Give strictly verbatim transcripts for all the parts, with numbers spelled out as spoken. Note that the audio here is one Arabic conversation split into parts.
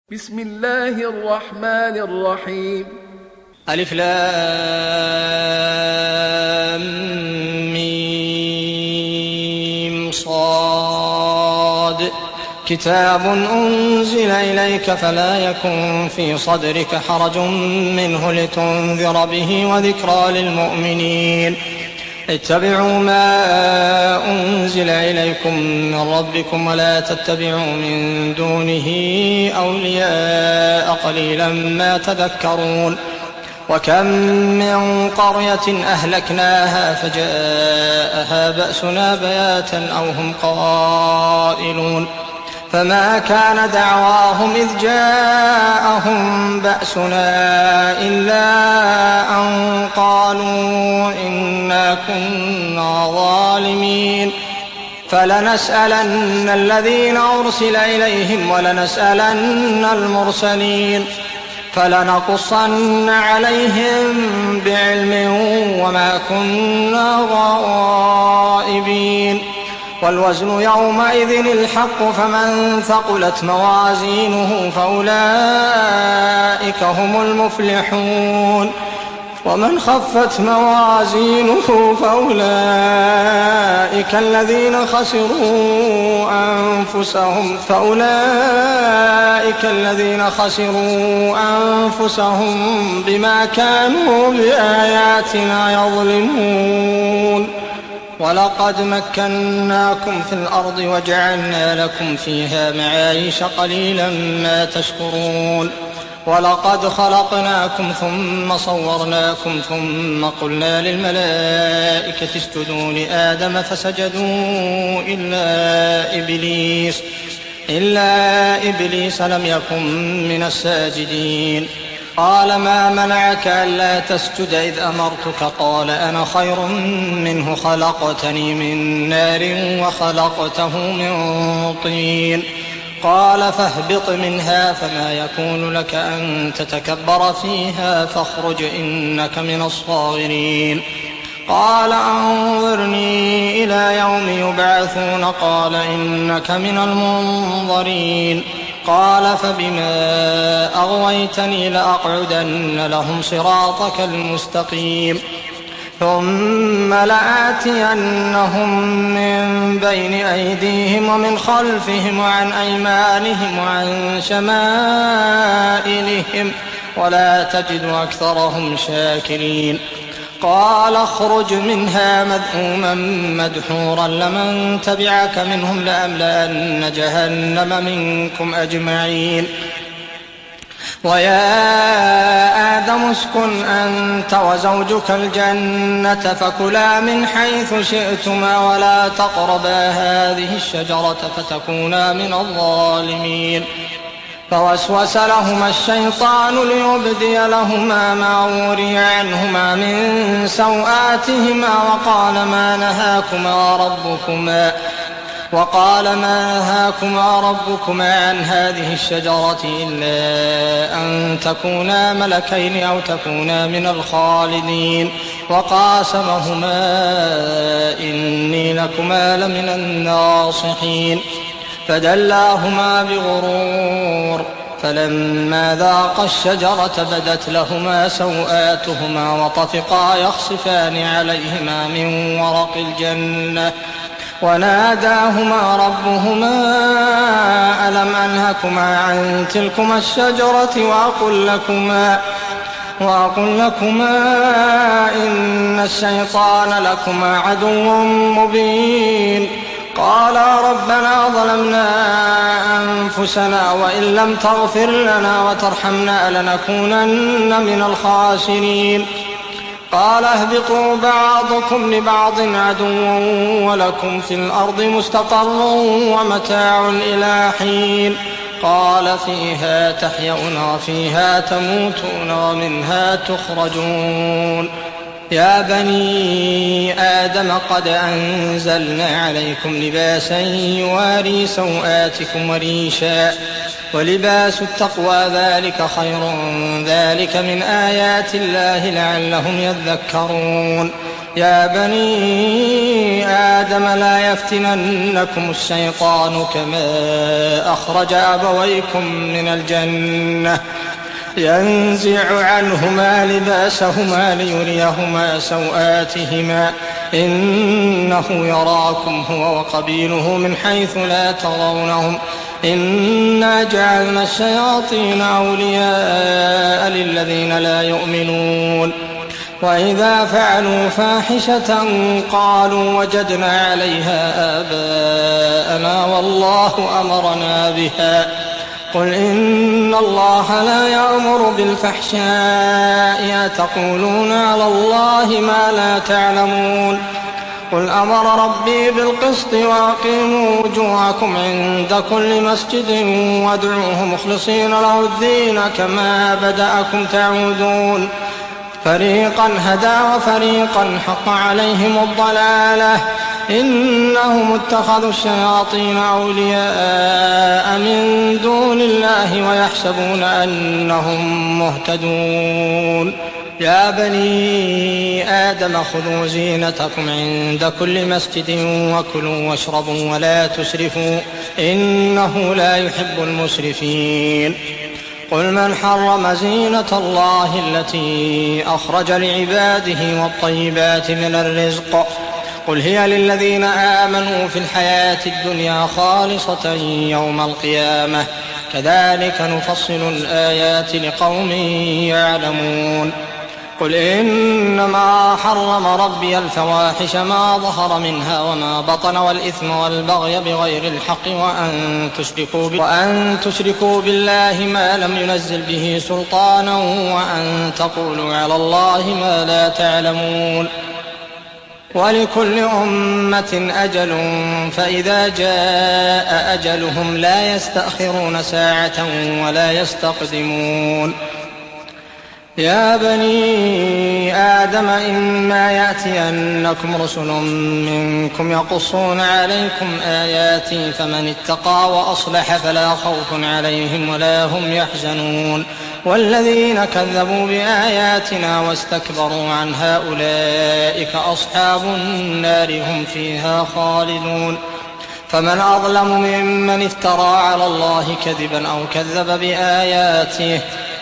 بسم الله الرحمن الرحيم. ألف لام ميم صاد كتاب أنزل إليك فلا يكن في صدرك حرج منه لتنذر به وذكرى للمؤمنين. اتبعوا ما أنزل إليكم من ربكم ولا تتبعوا من دونه أولياء قليلا ما تذكرون. وكم من قرية أهلكناها فجاءها بأسنا بياتا أو هم قائلون فما كان دعواهم إذ جاءهم بأسنا إلا أن قالوا إنا كنا ظالمين. فلنسألن الذين أرسل إليهم ولنسألن المرسلين فلنقصن عليهم بعلم وما كنا غائبين. والوزن يومئذ الحق فمن ثقلت موازينه فأولئك هم المفلحون ومن خفت موازينه فأولئك الذين خسروا أنفسهم فأولئك الذين خسروا أنفسهم بما كانوا بآياتنا يظلمون. ولقد مكناكم في الأرض وجعلنا لكم فيها معايش قليلا ما تشكرون. ولقد خلقناكم ثم صورناكم ثم قلنا للملائكة اسجدوا لآدم فسجدوا إلا إبليس إلا إبليس لم يكن من الساجدين. قال ما منعك ألا تسجد إذ أمرتك؟ قال أنا خير منه خلقتني من نار وخلقته من طين. قال فاهبط منها فما يكون لك أن تتكبر فيها فاخرج إنك من الصاغرين. قال أنظرني إلى يوم يبعثون قال إنك من المنظرين. قال فبما أغويتني لأقعدن لهم صراطك المستقيم ثم لآتينهم من بين أيديهم ومن خلفهم وعن أيمانهم وعن شمائلهم ولا تجد أكثرهم شاكرين. قال اخرج منها مذءوما مدحورا لمن تبعك منهم لأملأن جهنم منكم أجمعين. ويا آدم اسكن أنت وزوجك الجنة فكلا من حيث شئتما ولا تقربا هذه الشجرة فتكونا من الظالمين. فوسوس لهما الشيطان ليبدي لهما ما وري عنهما من سوآتهما وقال ما نهاكما ربكما وقال ما نهاكما ربكما عن هذه الشجرة إلا أن تكونا ملكين أو تكونا من الخالدين. وقاسمهما إني لكما لمن الناصحين. فدلاهما بغرور فلما ذاقا الشجرة بدت لهما سوآتهما وطفقا يخصفان عليهما من ورق الجنة وناداهما ربهما ألم أنهكما عن تلكما الشجرة وأقل لكما وأقل لكما إن الشيطان لكما عدو مبين. قالا ربنا ظلمنا أنفسنا وإن لم تغفر لنا وترحمنا لنكونن من الخاسرين. قال اهبطوا بعضكم لبعض عدو ولكم في الأرض مستقر ومتاع إلى حين. قال فيها تحيون وفيها تموتون ومنها تخرجون. يا بني آدم قد أنزلنا عليكم لباسا يواري سوآتكم وريشا ولباس التقوى ذلك خير ذلك من آيات الله لعلهم يذكرون. يا بني آدم لا يفتننكم الشيطان كما أخرج أبويكم من الجنة ينزع عنهما لباسهما ليريهما سوآتهما إنه يراكم هو وقبيله من حيث لا ترونهم إنا جعلنا الشياطين أولياء للذين لا يؤمنون وإذا فعلوا فاحشة قالوا وجدنا عليها آباءنا والله أمرنا بها قل إن الله لا يأمر بالفحشاء أتقولون على الله ما لا تعلمون قل أمر ربي بالقسط وأقيموا وجوهكم عند كل مسجد وادعوه مخلصين له الدين كما بدأكم تعودون فريقا هدى وفريقا حق عليهم الضلالة إنهم اتخذوا الشياطين أولياء من دون الله ويحسبون أنهم مهتدون يا بني آدم خذوا زينتكم عند كل مسجد وكلوا واشربوا ولا تسرفوا إنه لا يحب المسرفين قل من حرم زينة الله التي أخرج لعباده والطيبات من الرزق قل هي للذين آمنوا في الحياة الدنيا خالصة يوم القيامة كذلك نفصل الآيات لقوم يعلمون قل إنما حرم ربي الفواحش ما ظهر منها وما بطن والإثم والبغي بغير الحق وأن تشركوا, وأن تشركوا بالله ما لم ينزل به سلطانا وأن تقولوا على الله ما لا تعلمون ولكل أمة أجل فإذا جاء أجلهم لا يستأخرون ساعة ولا يستقدمون يا بني آدم إما يأتينكم رسل منكم يقصون عليكم آياتي فمن اتقى وأصلح فلا خوف عليهم ولا هم يحزنون والذين كذبوا بآياتنا واستكبروا عنها أولئك أصحاب النار هم فيها خالدون فمن أظلم ممن افترى على الله كذبا أو كذب بآياته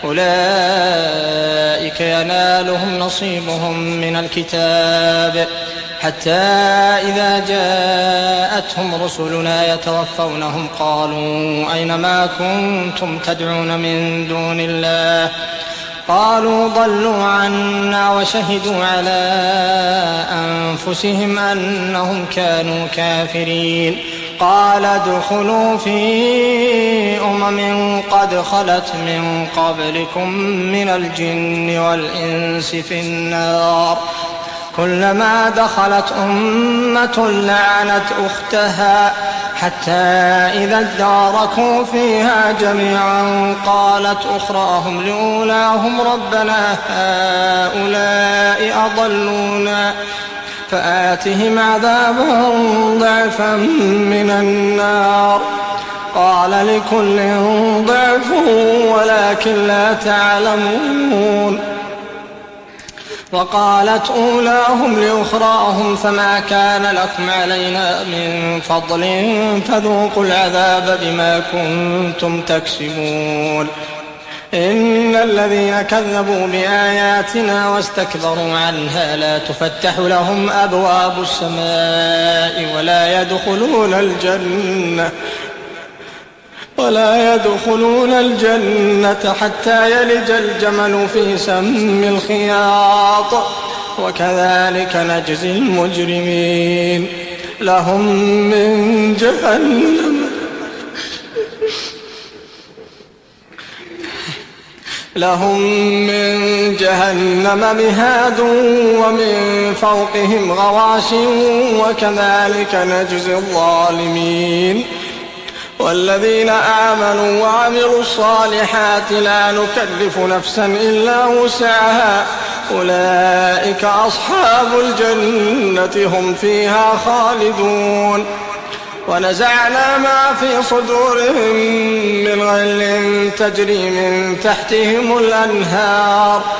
أولئك ينالهم نصيبهم من الكتاب حتى إذا جاءتهم رسلنا يتوفونهم قالوا أين ما كنتم تدعون من دون الله قالوا ضلوا عنا وشهدوا على أنفسهم أنهم كانوا كافرين قال ادخلوا في أمم قد خلت من قبلكم من الجن والإنس في النار كلما دخلت أمة لعنت أختها حتى إذا اداركوا فيها جميعا قالت أخراهم لأولاهم ربنا هؤلاء أضلونا فآتهم عذابا ضعفا من النار قال لكل ضعف ولكن لا تعلمون وقالت أولاهم لأخراهم فما كان لكم علينا من فضل فذوقوا العذاب بما كنتم تكسبون إن الذين كذبوا بآياتنا واستكبروا عنها لا تفتح لهم أبواب السماء ولا يدخلون الجنة ولا يدخلون الجنة حتى يلج الجمل في سم الخياط وكذلك نجزي المجرمين لهم من جهنم لهم من جهنم مهاد ومن فوقهم غواش وكذلك نجزي الظالمين والذين آمنوا وعملوا الصالحات لا نكلف نفسا إلا وسعها أولئك أصحاب الجنة هم فيها خالدون ونزعنا ما في صدورهم من غل تجري من تحتهم الأنهار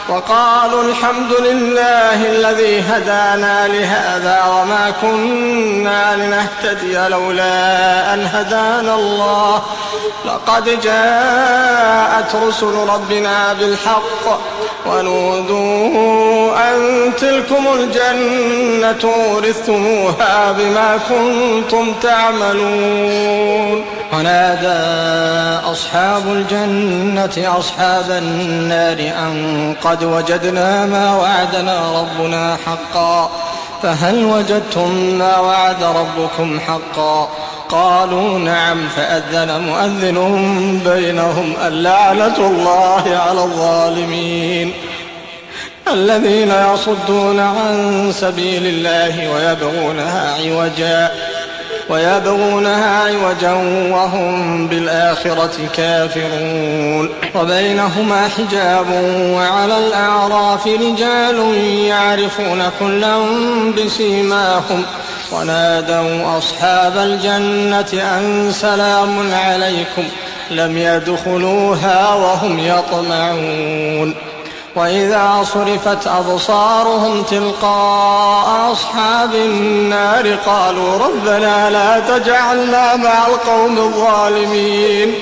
وقالوا الحمد لله الذي هدانا لهذا وما كنا لنهتدي لولا أن هدانا الله لقد جاءت رسل ربنا بالحق ونودوا أن تلكم الجنة أورثتموها بما كنتم تعملون. ونادى أصحاب الجنة أصحاب النار أن قد وجدنا ما وعدنا ربنا حقا فهل وجدتم ما وعد ربكم حقا؟ قالوا نعم. فأذن مؤذن بينهم اللعنة الله على الظالمين الذين يصدون عن سبيل الله ويبغونها عوجا ويبغونها عوجا وهم بالآخرة كافرون. وبينهما حجاب وعلى الأعراف رجال يعرفون كلا بسيماهم ونادوا أصحاب الجنة أن سلام عليكم لم يدخلوها وهم يطمعون. وإذا صرفت أبصارهم تلقاء أصحاب النار قالوا ربنا لا تجعلنا مع القوم الظالمين.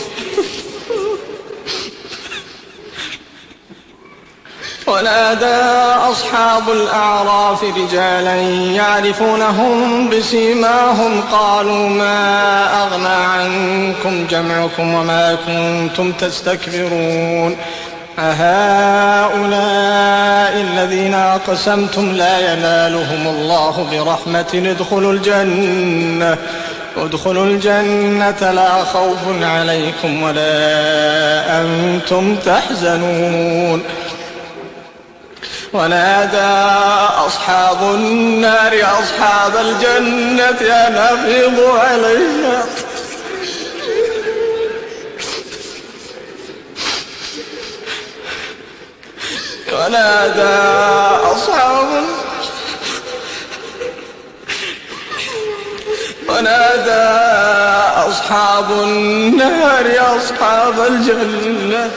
ونادى أصحاب الأعراف رجالا يعرفونهم بسيماهم قالوا ما أغنى عنكم جمعكم وما كنتم تستكبرون أهؤلاء الذين أقسمتم لا ينالهم الله برحمة ادخلوا الجنة ادخلوا الجنة لا خوف عليكم ولا أنتم تحزنون. ونادى أصحاب النار أصحاب الجنة أن أفيضوا علينا ونادى أصحاب ونادى أصحاب النار أصحاب الجنة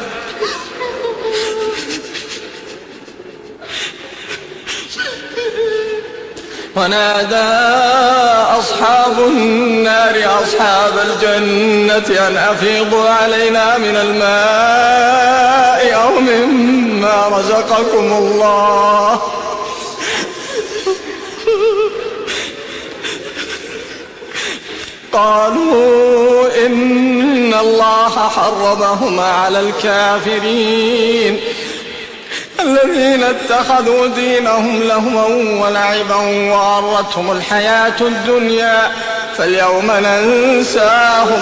ونادى أصحاب النار أصحاب الجنة أن أفيضوا علينا من الماء أو مما رزقكم الله قالوا إن الله حرمهما على الكافرين الذين اتخذوا دينهم لهوا ولعبا وغرتهم الحياة الدنيا فاليوم ننساهم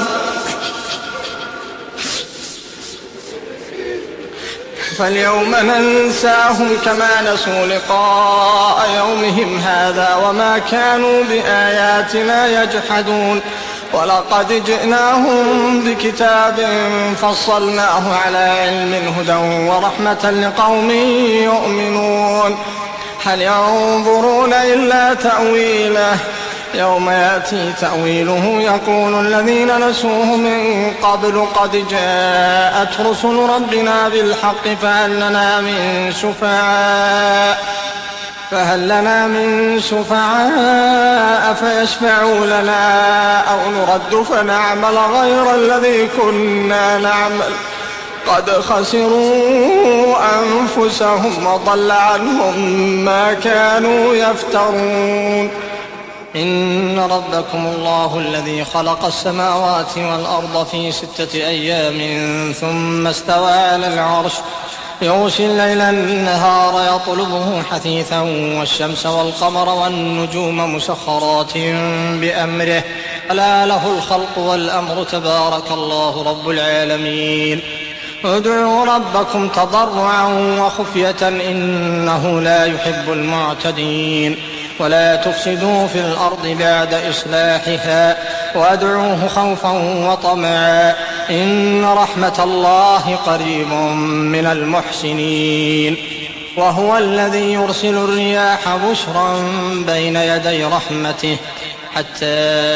فاليوم ننساهم كما نسوا لقاء يومهم هذا وما كانوا بآياتنا يجحدون. ولقد جئناهم بكتاب فصلناه على علم هدى ورحمة لقوم يؤمنون. هل ينظرون إلا تأويله يوم يأتي تأويله يقول الذين نسوه من قبل قد جاءت رسل ربنا بالحق فهل لنا من شفعاء فهل لنا من شفعاء فيشفعوا لنا أو نرد فنعمل غير الذي كنا نعمل قد خسروا أنفسهم وضل عنهم ما كانوا يفترون. إن ربكم الله الذي خلق السماوات والأرض في ستة أيام ثم استوى على العرش يغشي الليل النهار يطلبه حثيثا والشمس والقمر والنجوم مسخرات بأمره ألا له الخلق والأمر تبارك الله رب العالمين. ادعوا ربكم تضرعا وخفية إنه لا يحب المعتدين. ولا تفسدوا في الأرض بعد إصلاحها وادعوه خوفا وطمعا إن رحمة الله قريب من المحسنين. وهو الذي يرسل الرياح بشرا بين يدي رحمته حتى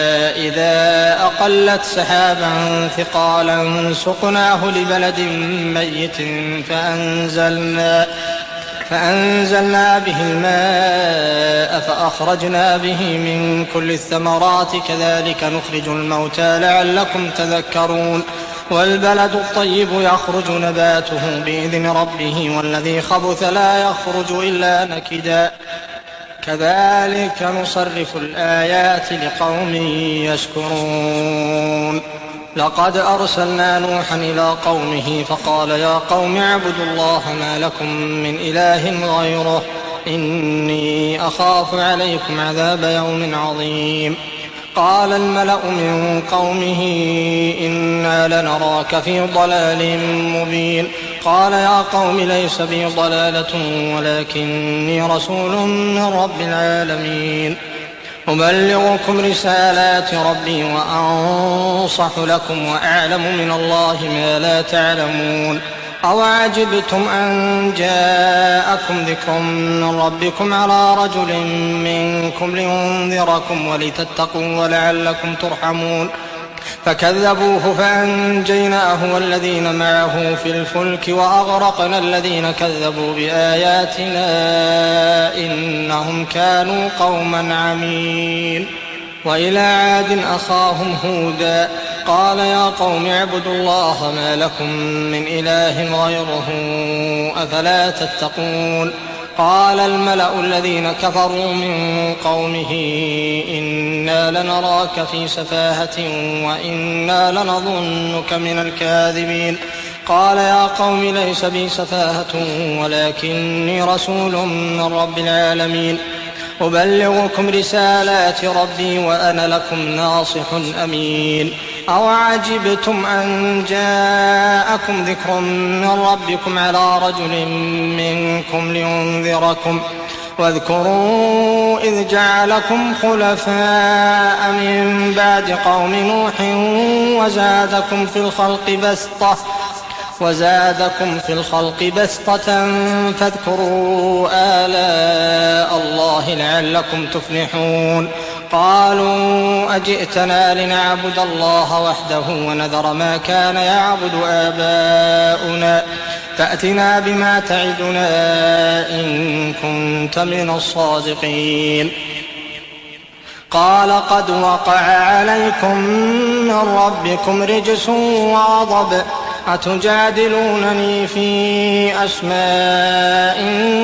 إذا أقلت سحابا ثقالا سقناه لبلد ميت فأنزلنا, فأنزلنا به الماء فأخرجنا به من كل الثمرات كذلك نخرج الموتى لعلكم تذكرون. والبلد الطيب يخرج نباته بإذن ربه والذي خبث لا يخرج إلا نكدا كذلك نصرف الآيات لقوم يشكرون. لقد أرسلنا نوحا إلى قومه فقال يا قوم اعبدوا الله ما لكم من إله غيره إني أخاف عليكم عذاب يوم عظيم. قال الملأ من قومه إنا لنراك في ضلال مبين. قال يا قوم ليس بي ضلالة ولكني رسول من رب العالمين أبلغكم رسالات ربي وأنصح لكم وأعلم من الله ما لا تعلمون. أوعجبتم أن جاءكم ذكر من ربكم على رجل منكم لينذركم ولتتقوا ولعلكم ترحمون. فكذبوه فأنجيناه والذين معه في الفلك وأغرقنا الذين كذبوا بآياتنا إنهم كانوا قوما عمين. وإلى عاد أخاهم هودا قال يا قوم اعبدوا الله ما لكم من إله غيره أفلا تتقون. قال الملأ الذين كفروا من قومه إنا لنراك في سفاهة وإنا لنظنك من الكاذبين. قال يا قوم ليس بي سفاهة ولكني رسول من رب العالمين أبلغكم رسالات ربي وأنا لكم ناصح أمين. أوعجبتم أن جاءكم ذكر من ربكم على رجل منكم لينذركم واذكروا إذ جعلكم خلفاء من بعد قوم نوح وزادكم في الخلق بسطة وزادكم في الخلق بسطة فاذكروا آلاء الله لعلكم تفلحون. قالوا أجئتنا لنعبد الله وحده ونذر ما كان يعبد آباؤنا فأتنا بما تعدنا إن كنت من الصادقين. قال قد وقع عليكم من ربكم رجس وغضب أتجادلونني في أسماء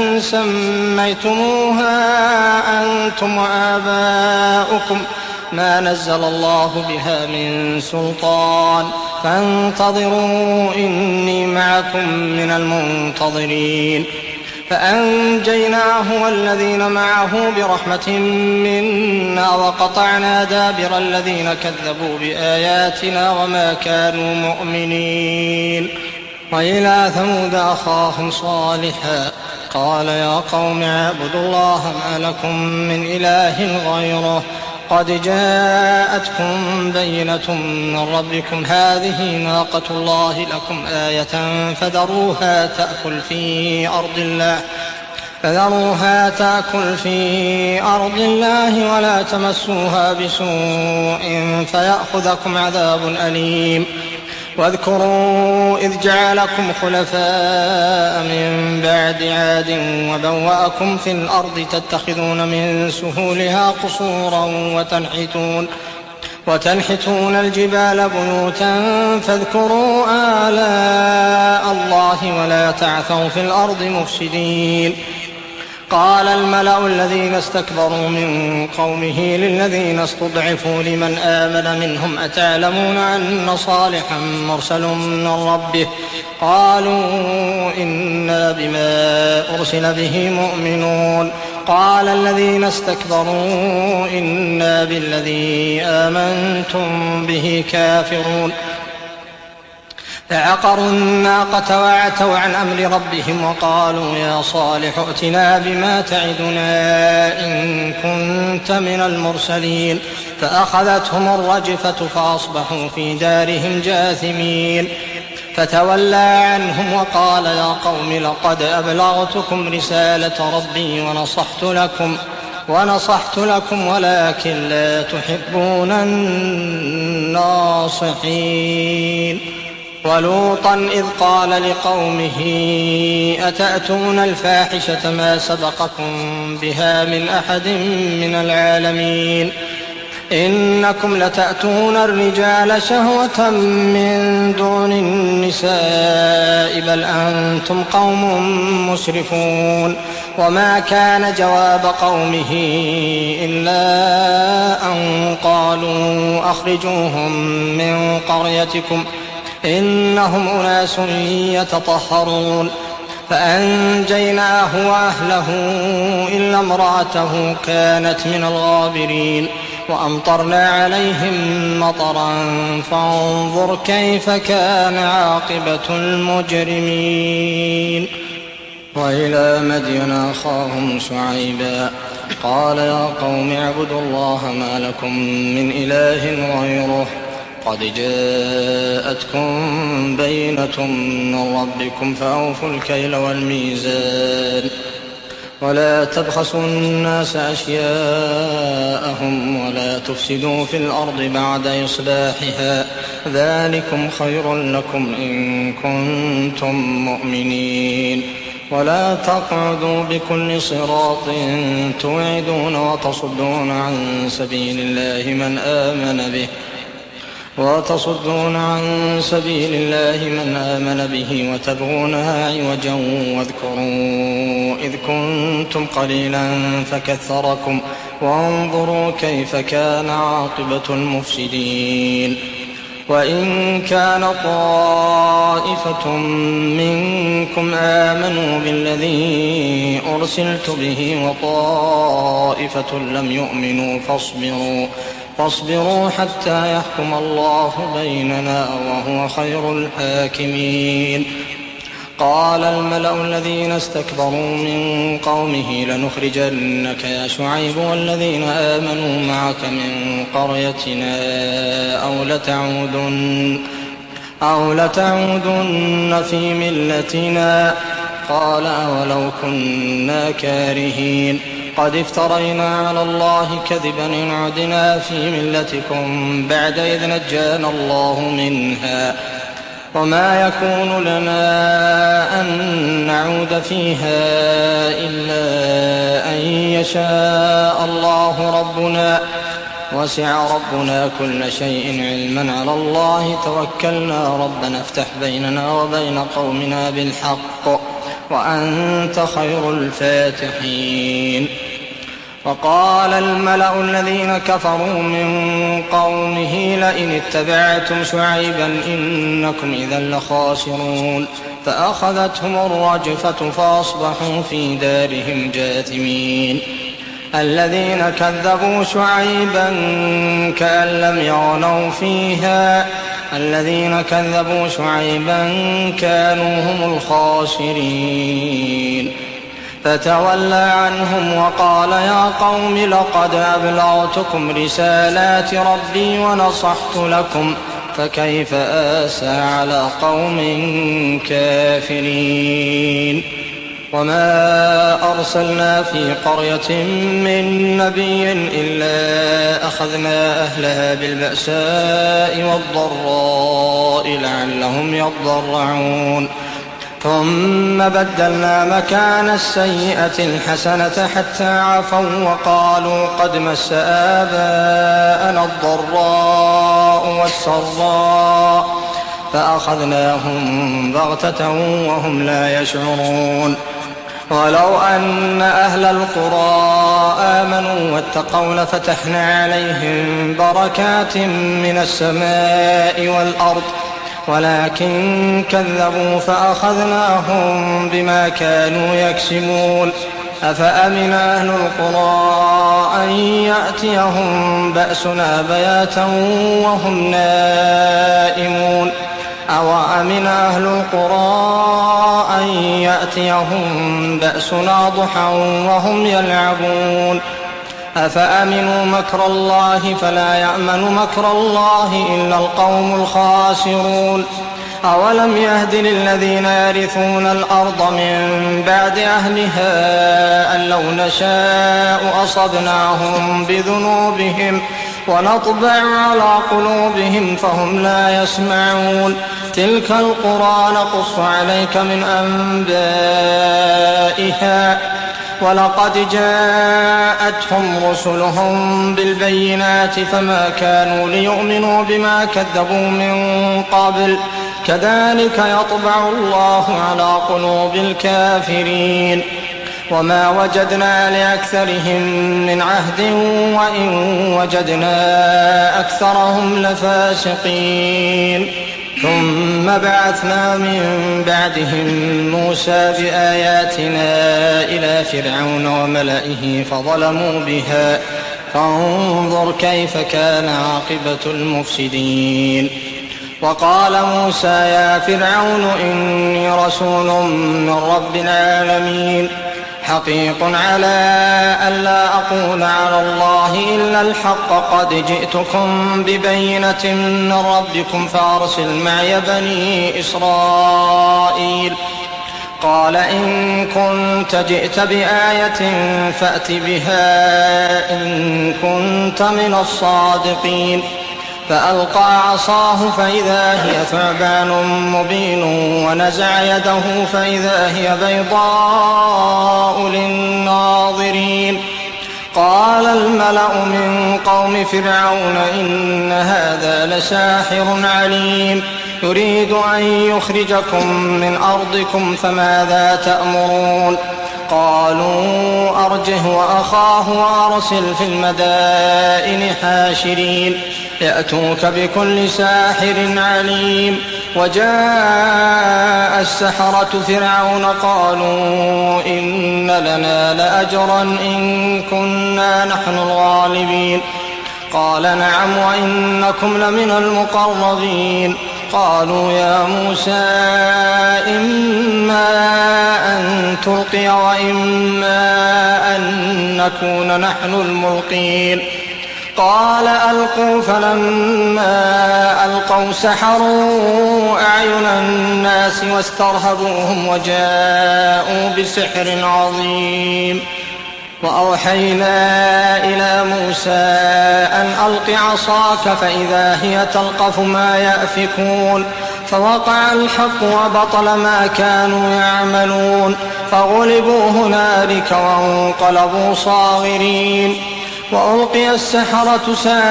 سميتموها أنتم وآباؤكم ما نزل الله بها من سلطان فانتظروا إني معكم من المنتظرين. فأنجيناه والذين معه برحمة منا وقطعنا دابر الذين كذبوا بآياتنا وما كانوا مؤمنين. وإلى ثمود أخاهم صالحا قال يا قوم اعبدوا الله ما لكم من إله غيره قد جاءتكم بينة من ربكم هذه ناقة الله لكم آية فذروها تأكل في أرض الله فذروها تأكل في أرض الله ولا تمسوها بسوء فيأخذكم عذاب أليم. واذكروا إذ جعلكم خلفاء من بعد عاد وبوأكم في الأرض تتخذون من سهولها قصورا وتنحتون, وتنحتون الجبال بيوتا فاذكروا آلاء الله ولا تعثوا في الأرض مفسدين. قال الملأ الذين استكبروا من قومه للذين استضعفوا لمن آمن منهم أتعلمون أن صالحا مرسل من ربه قالوا إنا بما أرسل به مؤمنون. قال الذين استكبروا إنا بالذي آمنتم به كافرون. فعقروا الناقة وعتوا عن أمر ربهم وقالوا يا صالح ائتنا بما تعدنا إن كنت من المرسلين. فأخذتهم الرجفة فأصبحوا في دارهم جاثمين. فتولى عنهم وقال يا قوم لقد أبلغتكم رسالة ربي ونصحت لكم ونصحت لكم ولكن لا تحبون الناصحين. ولوطا إذ قال لقومه أتأتون الفاحشة ما سبقكم بها من أحد من العالمين إنكم لتأتون الرجال شهوة من دون النساء بل أنتم قوم مسرفون. وما كان جواب قومه إلا أن قالوا أخرجوهم من قريتكم إنهم أناس يتطهرون. فأنجيناه وأهله إلا امرأته كانت من الغابرين وأمطرنا عليهم مطرا فانظر كيف كان عاقبة المجرمين. وإلى مدين أخاهم شعيبا قال يا قوم اعبدوا الله ما لكم من إله غيره قد جاءتكم بينة من ربكم فأوفوا الكيل والميزان ولا تبخسوا الناس أشياءهم ولا تفسدوا في الأرض بعد إصلاحها ذلكم خير لكم إن كنتم مؤمنين. ولا تقعدوا بكل صراط توعدون وتصدون عن سبيل الله من آمن به وتصدون عن سبيل الله من آمن به وتبغونها عوجا واذكروا إذ كنتم قليلا فكثركم وانظروا كيف كان عاقبة المفسدين. وإن كان طائفة منكم آمنوا بالذي أرسلت به وطائفة لم يؤمنوا فاصبروا فاصبروا حتى يحكم الله بيننا وهو خير الحاكمين. قال الملأ الذين استكبروا من قومه لنخرجنك يا شعيب والذين آمنوا معك من قريتنا أو لتعودن, أو لتعودن في ملتنا. قال أولو كنا كارهين قد افترينا على الله كذبا إن عدنا في ملتكم بعد إذ نجانا الله منها وما يكون لنا أن نعود فيها إلا أن يشاء الله ربنا وسع ربنا كل شيء علما على الله توكلنا ربنا افتح بيننا وبين قومنا بالحق وأنت خير الفاتحين. وقال الملأ الذين كفروا من قومه لئن اتبعتم شعيبا إنكم إذا لخاسرون. فأخذتهم الرجفة فأصبحوا في دارهم جاثمين. الذين كذبوا شعيبا كأن لم يغنوا فيها الذين كذبوا شعيبا كانوا هم الخاسرين. فتولى عنهم وقال يا قوم لقد أبلغتكم رسالات ربي ونصحت لكم فكيف آسى على قوم كافرين. وما أرسلنا في قرية من نبي إلا أخذنا أهلها بالبأساء والضراء لعلهم يضرعون ثم بدلنا مكان السيئة الحسنة حتى عفوا وقالوا قد مس آباءنا الضراء والسراء فأخذناهم بغتة وهم لا يشعرون. ولو أن أهل القرى آمنوا واتقوا لفتحنا عليهم بركات من السماء والأرض ولكن كذبوا فأخذناهم بما كانوا يكسبون. أفأمن أهل القرى أن يأتيهم بأسنا بياتا وهم نائمون أو أمن أهل القرى أن يأتيهم بأسنا ضحى وهم يلعبون. أفأمنوا مكر الله فلا يأمن مكر الله إلا القوم الخاسرون. أولم يهد للذين يرثون الأرض من بعد أهلها أن لو نشاء أصبناهم بذنوبهم ونطبع على قلوبهم فهم لا يسمعون تلك القرى نقص عليك من أنبائها ولقد جاءتهم رسلهم بالبينات فما كانوا ليؤمنوا بما كذبوا من قبل كذلك يطبع الله على قلوب الكافرين وما وجدنا لأكثرهم من عهد وإن وجدنا أكثرهم لفاسقين ثم بعثنا من بعدهم موسى بآياتنا إلى فرعون وملئه فظلموا بها فانظر كيف كان عاقبة المفسدين وقال موسى يا فرعون إني رسول من رب العالمين حقيق على ألا أقول على الله إلا الحق قد جئتكم ببينة من ربكم فأرسل معي بني إسرائيل قال إن كنت جئت بآية فأت بها إن كنت من الصادقين فألقى عصاه فإذا هي ثعبان مبين ونزع يده فإذا هي بيضاء للناظرين قال الملأ من قوم فرعون إن هذا لساحر عليم يريد أن يخرجكم من أرضكم فماذا تأمرون قالوا أرجه وأخاه وأرسل في المدائن حاشرين يأتوك بكل ساحر عليم وجاء السحرة فرعون قالوا إن لنا لأجرا إن كنا نحن الغالبين قال نعم وإنكم لمن المقربين قالوا يا موسى إما أن تلقي وإما أن نكون نحن الملقين قال ألقوا فلما ألقوا سحروا أعين الناس واسترهبوهم وجاءوا بسحر عظيم وأوحينا إلى موسى أن ألق عصاك فإذا هي تلقف ما يأفكون فوقع الحق وبطل ما كانوا يعملون فغلبوا هنالك وانقلبوا صاغرين وألقي السحرة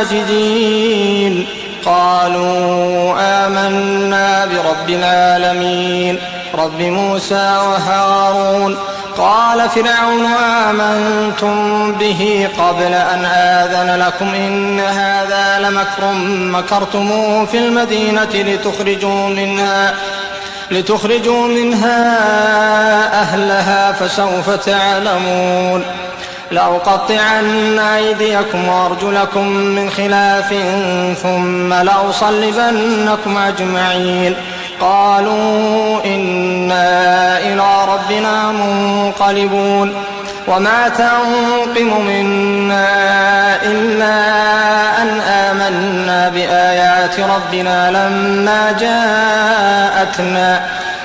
ساجدين قالوا آمنا برب العالمين رب موسى وهارون قال فرعون آمنتم به قبل أن آذن لكم إن هذا لمكر مكرتموه في المدينة لتخرجوا منها لتخرجوا منها أهلها فسوف تعلمون لأقطعن أيديكم وأرجلكم من خلاف ثم لأصلبنكم أجمعين قالوا إنا إلى ربنا منقلبون وما تنقم منا إلا أن آمنا بآيات ربنا لما جاءتنا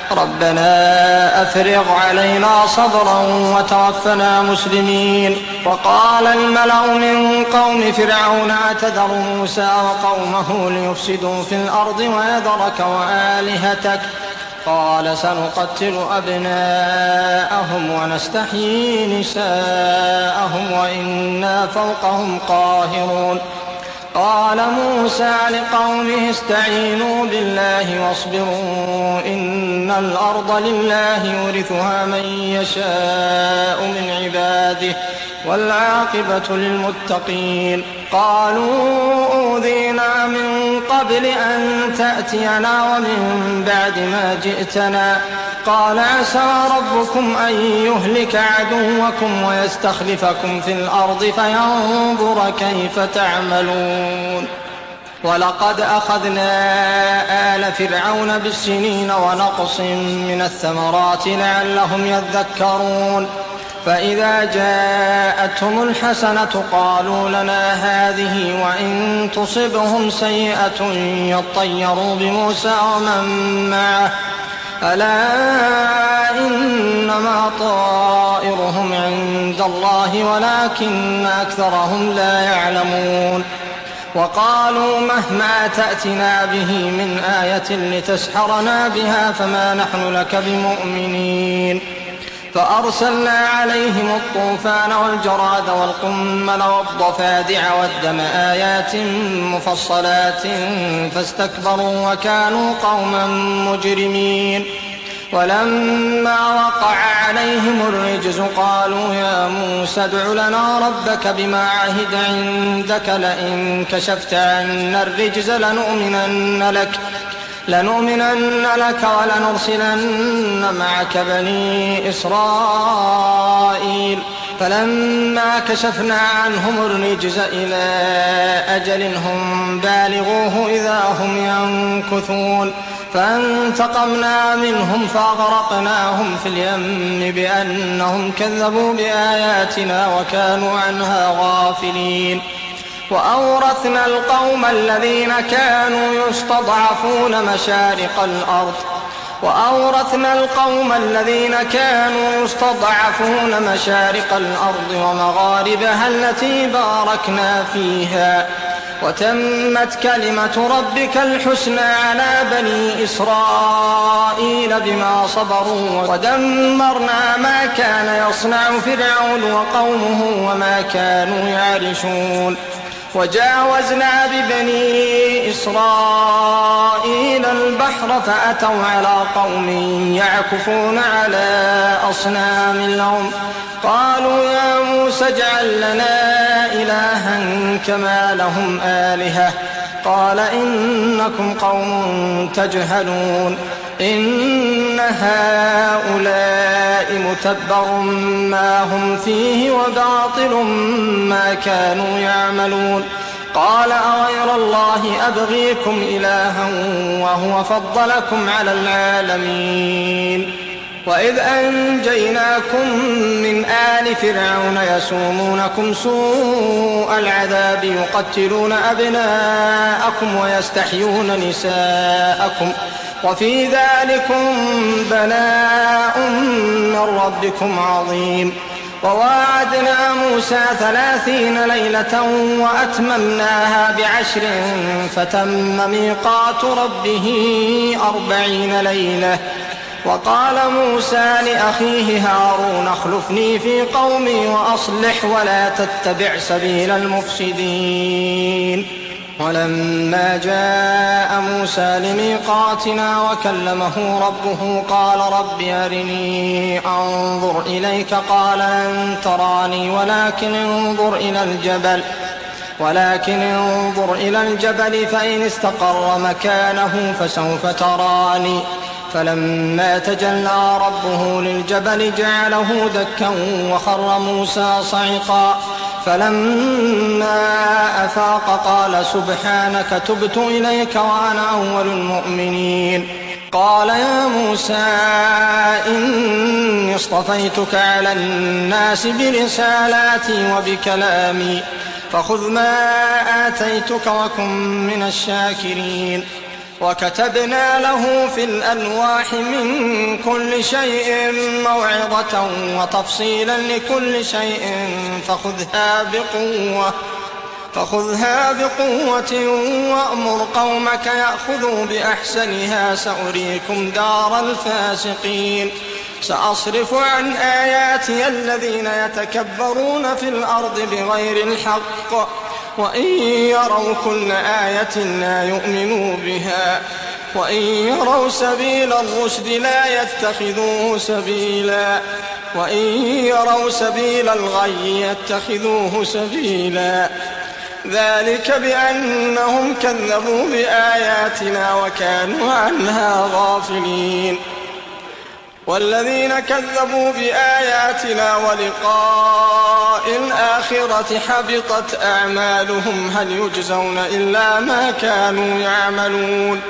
ربنا أفرغ علينا صبرا وتوفنا مسلمين وقال الملأ من قوم فرعون أتذر موسى وقومه ليفسدوا في الأرض ويذرك وآلهتك قال سنقتل أبناءهم ونستحيي نساءهم وإنا فوقهم قاهرون قال موسى لقومه استعينوا بالله واصبروا إن الأرض لله يورثها من يشاء من عباده والعاقبة للمتقين قالوا أوذينا من قبل أن تأتينا ومن بعد ما جئتنا قال عسى ربكم أن يهلك عدوكم ويستخلفكم في الأرض فينظر كيف تعملون ولقد أخذنا آل فرعون بالسنين ونقص من الثمرات لعلهم يذكرون فإذا جاءتهم الحسنة قالوا لنا هذه وإن تصبهم سيئة يطيروا بموسى ومن معه ألا إنما طائرهم عند الله ولكن أكثرهم لا يعلمون. وقالوا مهما تأتنا به من آية لتسحرنا بها فما نحن لك بمؤمنين. فأرسلنا عليهم الطوفان والجراد والقمل والضفادع والدم آيات مفصلات فاستكبروا وكانوا قوما مجرمين. ولما وقع عليهم الرجز قالوا يا موسى ادع لنا ربك بما عهد عندك لئن كشفت عنا الرجز لنؤمنن لك لنؤمنن لك ولنرسلن معك بني إسرائيل. فلما كشفنا عنهم الرجز إلى أجل هم بالغوه إذا هم ينكثون فانتقمنا منهم فأغرقناهم في اليم بأنهم كذبوا بآياتنا وكانوا عنها غافلين. وأورثنا القوم الذين كانوا يستضعفون مشارق الأرض وأورثنا القوم الذين كانوا يستضعفون مشارق الأرض ومغاربها التي باركنا فيها وتمت كلمة ربك الحسنى على بني إسرائيل بما صبروا ودمرنا ما كان يصنع فرعون وقومه وما كانوا يعرشون. وجاوزنا ببني إسرائيل البحر فأتوا على قوم يعكفون على أصنام لهم قالوا يا موسى اجعل لنا إلها كما لهم آلهة قال إنكم قوم تجهلون إن هؤلاء متبر ما هم فيه وباطل ما كانوا يعملون. قال أغير الله أبغيكم إلها وهو فضلكم على العالمين. وإذ أنجيناكم من آل فرعون يسومونكم سوء العذاب يقتلون أبناءكم ويستحيون نساءكم وفي ذلكم بلاء من ربكم عظيم. وواعدنا موسى ثلاثين ليلة وأتممناها بعشر فتم ميقات ربه أربعين ليلة. وقال موسى لأخيه هارون اخلفني في قومي وأصلح ولا تتبع سبيل المفسدين. ولما جاء موسى لميقاتنا وكلمه ربه قال رب أرني أنظر إليك قال لن تراني ولكن انظر إلى الجبل ولكن انظر إلى الجبل فإن استقر مكانه فسوف تراني. فلما تجلى ربه للجبل جعله دكا وخر موسى صعقا فلما أفاق قال سبحانك تبت إليك وأنا أول المؤمنين. قال يا موسى إني اصطفيتك على الناس برسالاتي وبكلامي فخذ ما آتيتك وكن من الشاكرين. وكتبنا له في الألواح من كل شيء موعظة وتفصيلا لكل شيء فخذها بقوة فخذها بقوة وأمر قومك يأخذوا بأحسنها سأريكم دار الفاسقين. سأصرف عن آياتي الذين يتكبرون في الأرض بغير الحق وإن يروا كل آية لا يؤمنوا بها وإن يروا سبيل الرشد لا يتخذوه سبيلا وإن يروا سبيل الغي يتخذوه سبيلا. ذلك بأنهم كذبوا بآياتنا وكانوا عنها غافلين. والذين كذبوا بآياتنا ولقاء الآخرة حبطت أعمالهم هل يجزون إلا ما كانوا يعملون.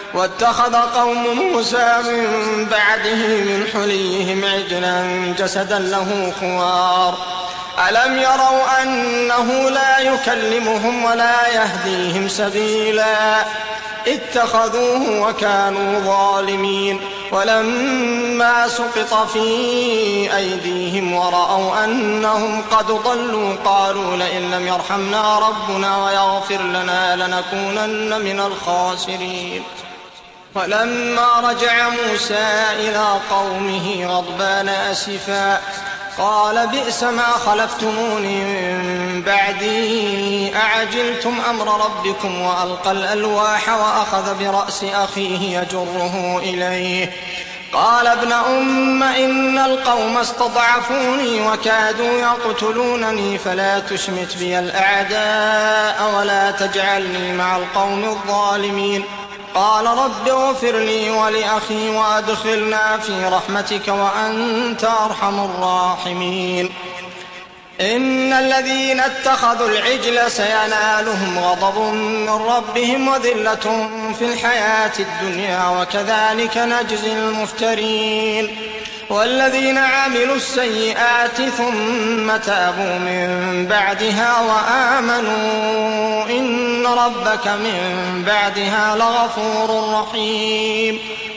واتخذ قوم موسى من بعده من حليهم عجلا جسدا له خوار ألم يروا أنه لا يكلمهم ولا يهديهم سبيلا اتخذوه وكانوا ظالمين ولما سقط في أيديهم ورأوا أنهم قد ضلوا قالوا لئن لم يرحمنا ربنا ويغفر لنا لنكونن من الخاسرين. ولما رجع موسى إلى قومه غضبان أسفا قال بئس ما خلفتموني من بعدي أعجلتم أمر ربكم وألقى الألواح وأخذ برأس أخيه يجره إليه قال ابن أم إن القوم استضعفوني وكادوا يقتلونني فلا تشمت بي الأعداء ولا تجعلني مع القوم الظالمين. قال رب اغفر لي ولأخي وأدخلنا في رحمتك وأنت أرحم الراحمين. إن الذين اتخذوا العجل سينالهم غضب من ربهم وذلة في الحياة الدنيا وكذلك نجزي المفترين. والذين عملوا السيئات ثم تابوا من بعدها وآمنوا إن ربك من بعدها لغفور رحيم.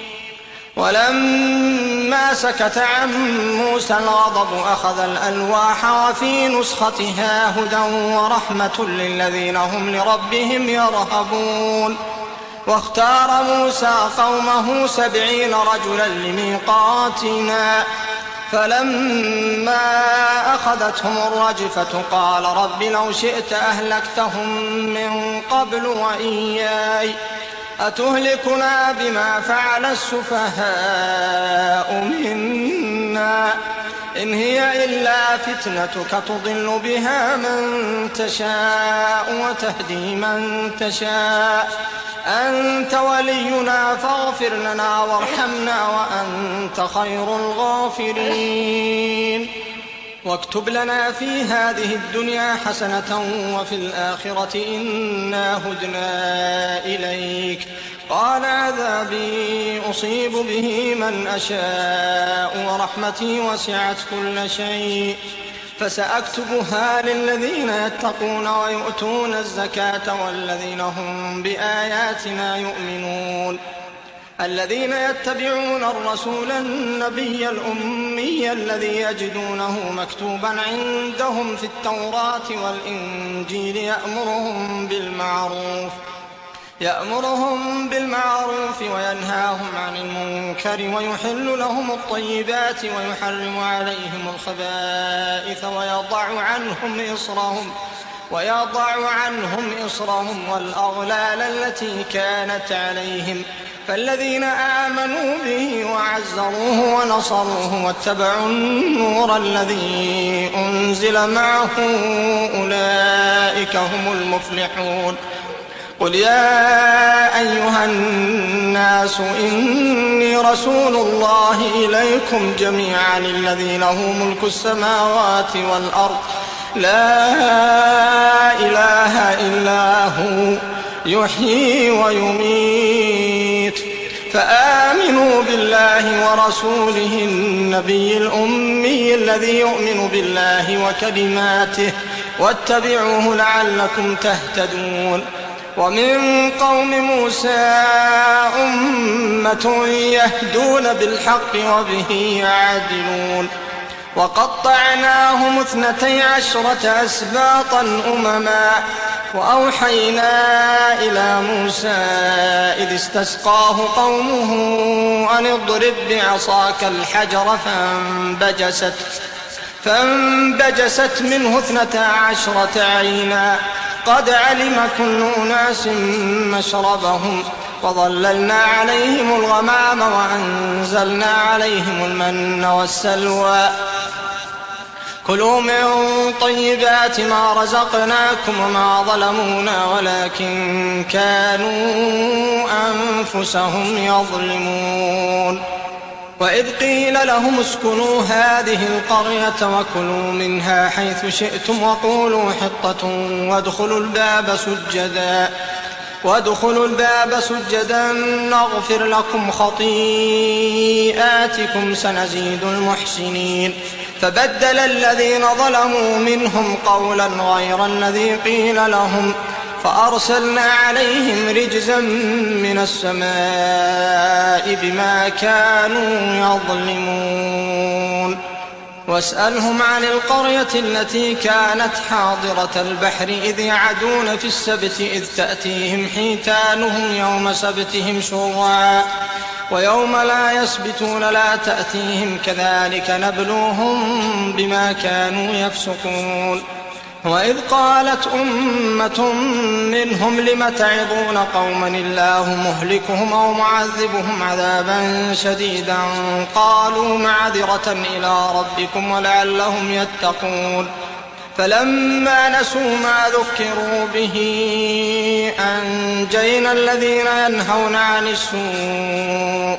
ولما سكت عن موسى الغضب أخذ الألواح وفي نسختها هدى ورحمة للذين هم لربهم يرهبون. واختار موسى قومه سبعين رجلا لميقاتنا فلما أخذتهم الرجفة قال رب لو شئت أهلكتهم من قبل وإياي أتهلكنا بما فعل السفهاء منا إن هي إلا فتنتك تضل بها من تشاء وتهدي من تشاء أنت ولينا فاغفر لنا وارحمنا وأنت خير الغافرين. واكتب لنا في هذه الدنيا حسنة وفي الآخرة إنا هدنا إليك قال عذابي أصيب به من أشاء ورحمتي وسعت كل شيء فسأكتبها للذين يتقون ويؤتون الزكاة والذين هم بآياتنا يؤمنون الذين يتبعون الرسول النبي الأمي الذي يجدونه مكتوبا عندهم في التوراة والإنجيل يأمرهم بالمعروف يأمرهم بالمعروف وينهاهم عن المنكر ويحل لهم الطيبات ويحرم عليهم الخبائث ويضع عنهم إصرهم ويضع عنهم إصرهم والأغلال التي كانت عليهم فالذين آمنوا به وعزروه ونصروه واتبعوا النور الذي أنزل معه أولئك هم المفلحون. قل يا أيها الناس إني رسول الله إليكم جميعا الذي له ملك السماوات والأرض لا إله إلا هو يحيي ويميت فآمنوا بالله ورسوله النبي الأمي الذي يؤمن بالله وكلماته واتبعوه لعلكم تهتدون. ومن قوم موسى أمة يهدون بالحق وبه يعدلون وقطعناهم اثنتي عشرة أسباطا أمما وأوحينا إلى موسى إذ استسقاه قومه أن اضرب بعصاك الحجر فانبجست فانبجست منه اثنتا عشرة عينا قد علم كل أناس مشربهم وظللنا عليهم الغمام وأنزلنا عليهم المن والسلوى كلوا من طيبات ما رزقناكم وما ظلمونا ولكن كانوا أنفسهم يظلمون. وإذ قيل لهم اسكنوا هذه القرية وكلوا منها حيث شئتم وقولوا حطة وادخلوا الباب سجدا وادخلوا الباب سجدا نغفر لكم خطيئاتكم سنزيد المحسنين. فبدل الذين ظلموا منهم قولا غير الذي قيل لهم فأرسلنا عليهم رجزا من السماء بما كانوا يظلمون. واسألهم عن القرية التي كانت حاضرة البحر إذ يعدون في السبت إذ تأتيهم حيتانهم يوم سبتهم شرعا ويوم لا يسبتون لا تأتيهم كذلك نبلوهم بما كانوا يفسقون. وإذ قالت أمة منهم لم تعظون قوما الله مهلكهم أو معذبهم عذابا شديدا قالوا معذرة إلى ربكم ولعلهم يتقون. فلما نسوا ما ذكروا به أنجينا الذين ينهون عن السوء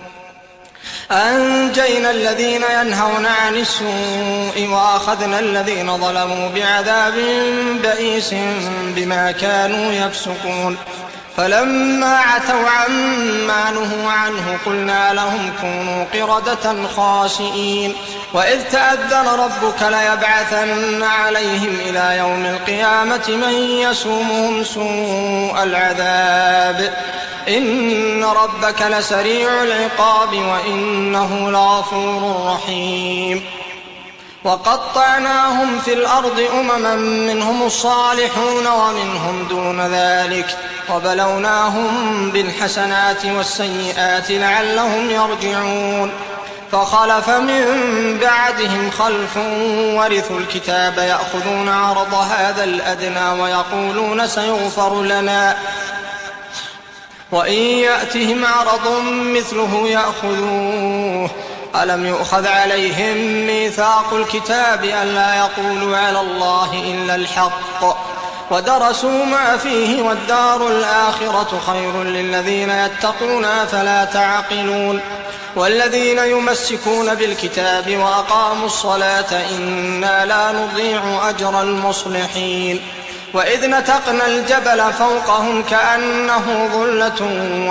أنجينا الذين ينهون عن السوء وأخذنا الذين ظلموا بعذاب بئيس بما كانوا يفسقون. فلما عتوا عما نهوا عنه قلنا لهم كونوا قردة خاسئين. وإذ تأذن ربك ليبعثن عليهم إلى يوم القيامة من يسومهم سوء العذاب إن ربك لسريع العقاب وإنه لغفور رحيم. وقطعناهم في الأرض أمما منهم الصالحون ومنهم دون ذلك وبلوناهم بالحسنات والسيئات لعلهم يرجعون. فخلف من بعدهم خلف ورثوا الكتاب يأخذون عرض هذا الأدنى ويقولون سيغفر لنا وإن يأتهم عرض مثله يأخذوه. ألم يؤخذ عليهم ميثاق الكتاب ألا يقولوا على الله إلا الحق ودرسوا ما فيه والدار الآخرة خير للذين يتقون فلا تعقلون. والذين يمسكون بالكتاب وأقاموا الصلاة إنا لا نضيع أجر المصلحين. وإذ نتقنا الجبل فوقهم كأنه ظلة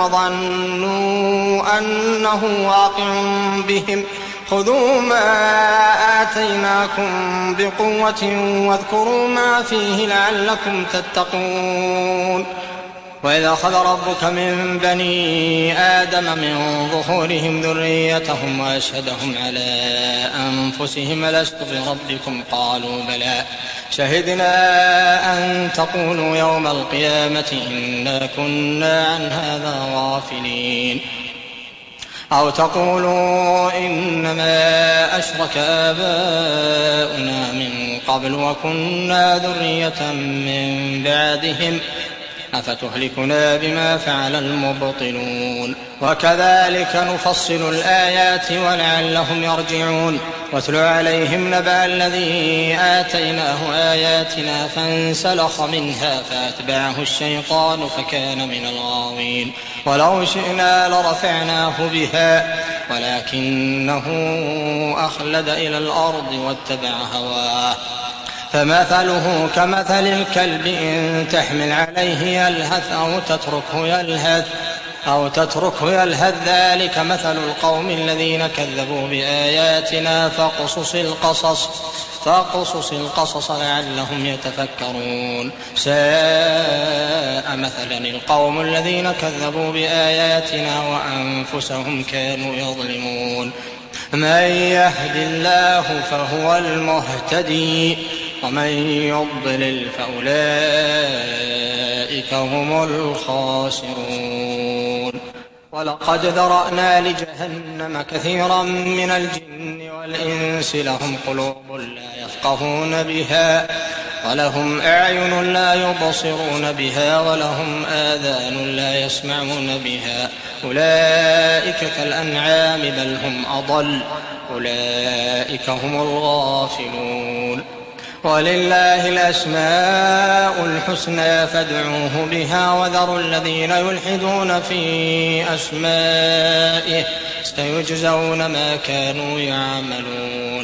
وظنوا أنه واقع بهم خذوا ما آتيناكم بقوة واذكروا ما فيه لعلكم تتقون. وإذ أخذ ربك من بني آدم من ظهورهم ذريتهم وأشهدهم على أنفسهم ألست بربكم قالوا بلى شهدنا أن تقولوا يوم القيامة إنا كنا عن هذا غافلين أو تقولوا إنما أشرك آباؤنا من قبل وكنا ذرية من بعدهم أفتهلكنا بما فعل المبطلون. وكذلك نفصل الآيات ولعلهم يرجعون. واتل عليهم نبأ الذي آتيناه آياتنا فانسلخ منها فأتبعه الشيطان فكان من الغاوين. ولو شئنا لرفعناه بها ولكنه أخلد إلى الأرض واتبع هواه فمثله كمثل الكلب إن تحمل عليه يلهث أو تتركه يلهث أو تتركه يلهث ذلك مثل القوم الذين كذبوا بآياتنا فاقصص القصص فاقصص القصص لعلهم يتفكرون. ساء مثلا القوم الذين كذبوا بآياتنا وأنفسهم كانوا يظلمون. من يهد الله فهو المهتدي ومن يضلل فأولئك هم الخاسرون. ولقد ذرأنا لجهنم كثيرا من الجن والإنس لهم قلوب لا يفقهون بها ولهم أعين لا يبصرون بها ولهم آذان لا يسمعون بها أولئك كالأنعام بل هم أضل أولئك هم الغافلون. ولله الأسماء الحسنى فادعوه بها وذروا الذين يلحدون في أسمائه سيجزون ما كانوا يعملون.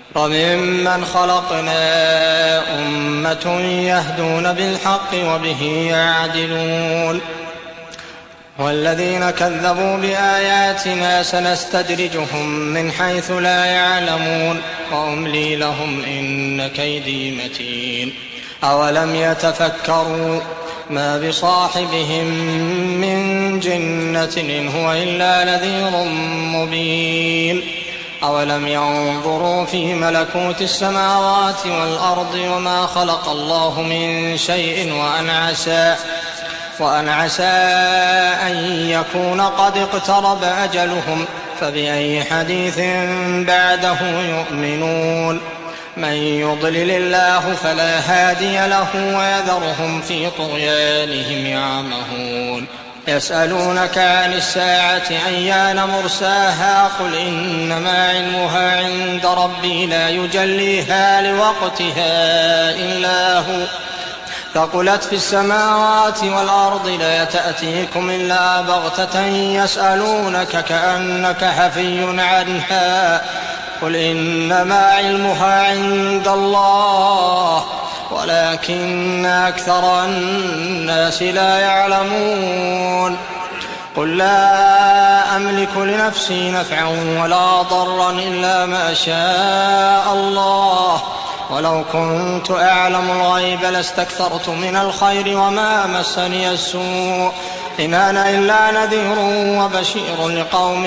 وممن خلقنا أمة يهدون بالحق وبه يعدلون والذين كذبوا بآياتنا سنستدرجهم من حيث لا يعلمون وأملي لهم إن كيدي متين أولم يتفكروا ما بصاحبهم من جنة إن هو إلا نذير مبين أولم ينظروا في ملكوت السماوات والأرض وما خلق الله من شيء وأن عسى وأن عسى أن يكون قد اقترب أجلهم فبأي حديث بعده يؤمنون من يضلل الله فلا هادي له ويذرهم في طغيانهم يعمهون يسألونك عن الساعة أيان مرساها قل إنما علمها عند ربي لا يجليها لوقتها إلا هو ثقلت في السماوات والأرض لا تأتيكم إلا بغتة يسألونك كأنك حفي عنها قل إنما علمها عند الله ولكن أكثر الناس لا يعلمون قل لا أملك لنفسي نفعا ولا ضرا إلا ما شاء الله ولو كنت أعلم الغيب لاستكثرت من الخير وما مسني السوء إن أنا إلا نذير وبشير لقوم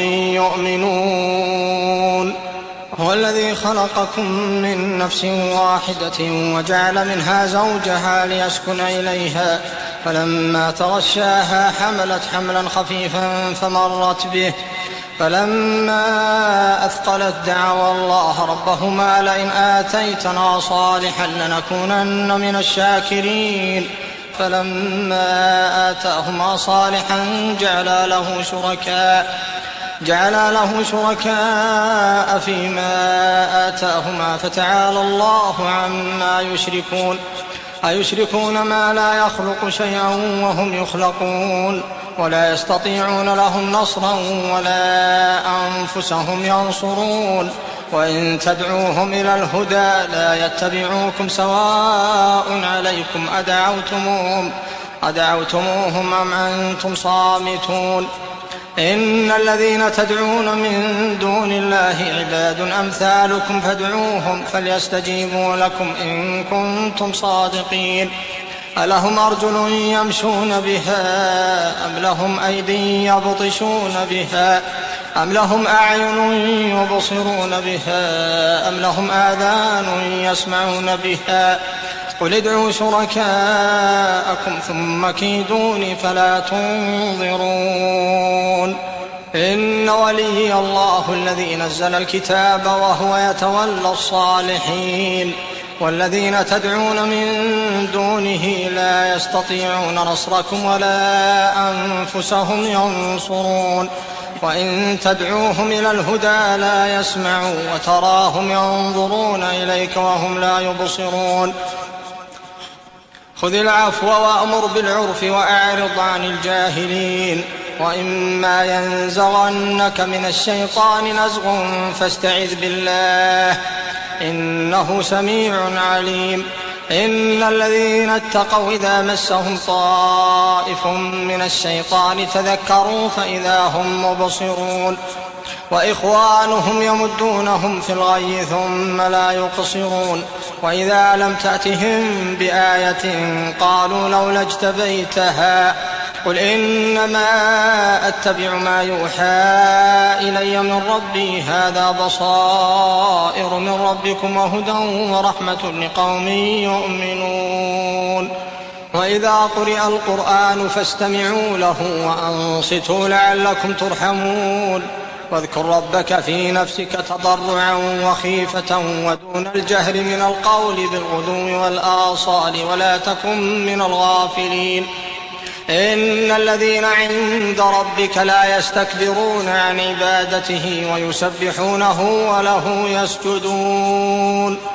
يؤمنون هو الذي خلقكم من نفس واحدة وجعل منها زوجها ليسكن إليها فلما تغشاها حملت حملا خفيفا فمرت به فلما أثقلت دعوا الله ربهما لئن آتيتنا صالحا لنكونن من الشاكرين فلما آتاهما صالحا جعلا له شركاء جعلا له شركاء فيما آتاهما فتعالى الله عما يشركون أيشركون ما لا يخلق شيئا وهم يخلقون ولا يستطيعون لهم نصرا ولا أنفسهم ينصرون وإن تدعوهم إلى الهدى لا يتبعوكم سواء عليكم أدعوتموهم أدعوتموهم أم أنتم صامتون إن الذين تدعون من دون الله عباد أمثالكم فادعوهم فليستجيبوا لكم إن كنتم صادقين ألهم أرجل يمشون بها أم لهم أيدي يبطشون بها أم لهم أعين يبصرون بها أم لهم آذان يسمعون بها قل ادعوا شركاءكم ثم كيدوني فلا تنظرون إن ولي الله الذي نزل الكتاب وهو يتولى الصالحين والذين تدعون من دونه لا يستطيعون نصركم ولا أنفسهم ينصرون وإن تدعوهم إلى الهدى لا يسمعوا وتراهم ينظرون إليك وهم لا يبصرون خذ العفو وأمر بالعرف وأعرض عن الجاهلين وإما ينزغنك من الشيطان نزغ فاستعذ بالله إنه سميع عليم إن الذين اتقوا إذا مسهم طائف من الشيطان تذكروا فإذا هم مبصرون وإخوانهم يمدونهم في الغي ثم لا يقصرون وإذا لم تأتهم بآية قالوا لولا اجتبيتها قل إنما أتبع ما يوحى إلي من ربي هذا بصائر من ربكم وهدى ورحمة لقوم يؤمنون وإذا قرئ القرآن فاستمعوا له وأنصتوا لعلكم ترحمون واذكر ربك في نفسك تضرعا وخيفة ودون الجهر من القول بالغدو والآصال ولا تكن من الغافلين إن الذين عند ربك لا يستكبرون عن عبادته ويسبحونه وله يسجدون